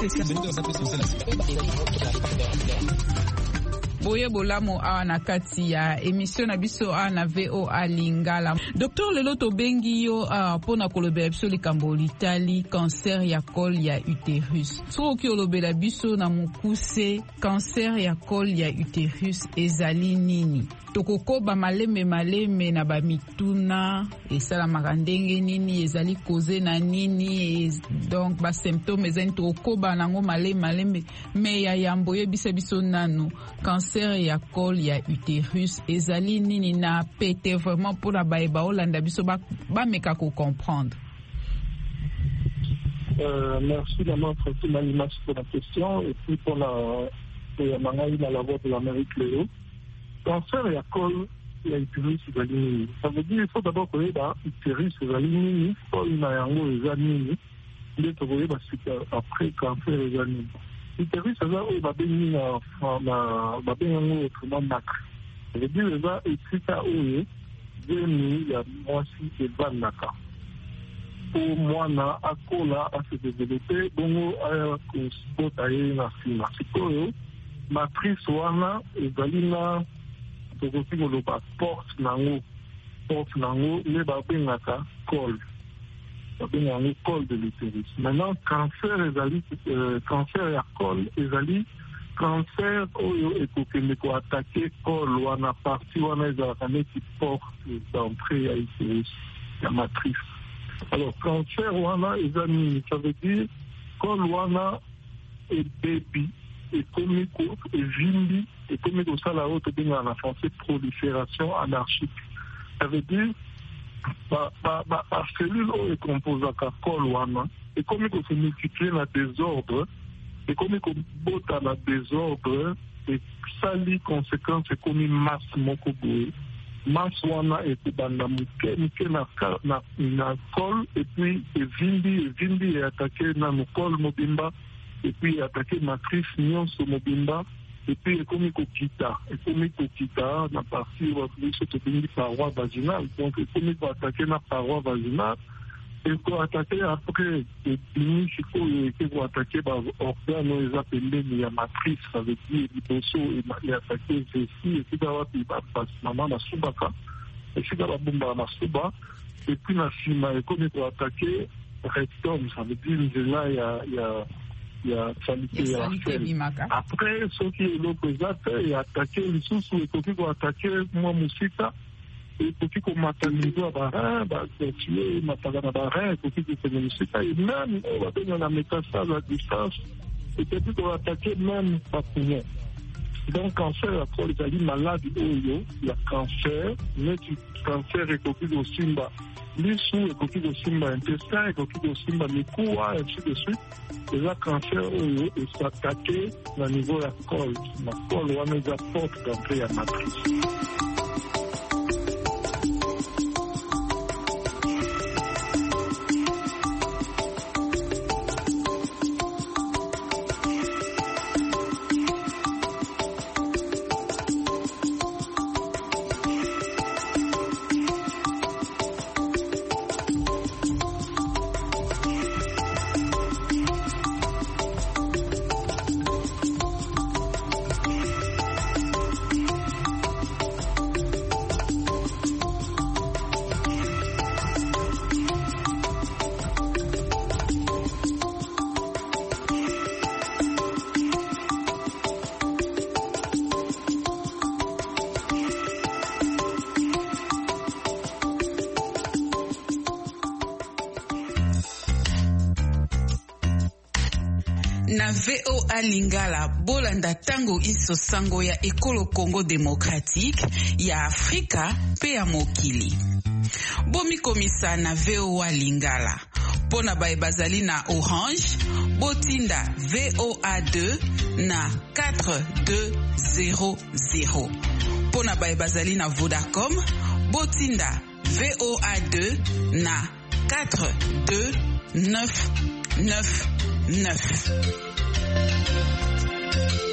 Boye bolamo awa na kati ya émission na biso awa na VOA Lingala. Docteur lelo tobengi yo pona kolobela biso likambo litali cancer ya col ya utérus. Soki olobela biso na mukuse cancer ya col ya utérus ezali nini? Tokokoba maleme na bamituna esalamaka ndenge nini ezali koze na nini donc ba symptômes ezali tokokoba nango maleme me ya yambo yebisa biso nanu cancer ya col ya utérus ezali nini na pete vraiment pour la baeba olanda biso ba meka ko comprendre. Merci maman Francis Malimas pour la question et puis pour la mangaï dans la voix de l'Amérique Léo. Cancer ya col ya utérus ezali nini? Ça veut dire il faut d'abord koyeba utérus ezali nini, col na yango ezali nini, nde tokoyeba sika après cancer ezali nini. Utérus eza oyo babengi babengi yango autrement nacre. Ça veut dire eza esika oyo geni ya mwasi evandaka po mwana akola ase développe bongo aya kosibota ye na nsima. Sikoyo matrice wana ezali na tokoki koloba porte nango nde babengaka col. Babenga yango col de l'utérus. Maintenant cancer ya col ezali cancer oyo ekokende koatake col wana partie wana ezalaka neti porte d'entrée ya utérus ya matrice. Alors cancer wana eza nini? Ça veut dire col wana ebebi ekomi evimbi ekomi kosala oyo tobengaka na français prolifération anarchique. Ça veut dire cellule oyo ekomposaka col wana ekomi kose multiplier na désordre, ekomi kobota na désordre esali conséquence ekomi masse moko boye. Masse wana ekobanda moke na col epuis evimbi eatake nano col mobimba epuis eatake matrice nyonso mobimba epuis ekomi kokita na partie biso tobengi paroi vaginale. Donc ekomi koatake na paroi vaginale ekoatake après ebimi sikoyo eke koatake baorgane oyo eza pembeni ya matrice. Ça veut dire liboso eatake vessie esika wapi mama basubaka esika babombaka masuba epuis na nsima ekomi koatake rectum. Ça veut dire nzela ya qualité ya sel. Après soki eloko eza te eatake lisusu ekoki koatake mwa mosika ekoki komata niveau ya barein batie mataka na barein ekoki kokende mosika e même oyo babenga na métastase à distance ekoki koatake même bapoumon. Donc cancer ya col ezali maladi oyo ya cancer neti cancer ekoki kosimba lisu, ekoki kosimba intestin, ekoki kosimba mikuwa ainsi de suite. Eza cancer oyo esatake na niveau ya col. Na col wana eza porte d'entrée ya matrice. Na VOA Lingala bolanda tango iso sango ya ekolo Congo démocratique ya Afrika pe ya mokili. Bomi komisa na VOA Lingala. Pona bae bazali na Orange, botinda VOA2 na 4200. Pona bae bazali na Vodacom, botinda VOA2 na 42999.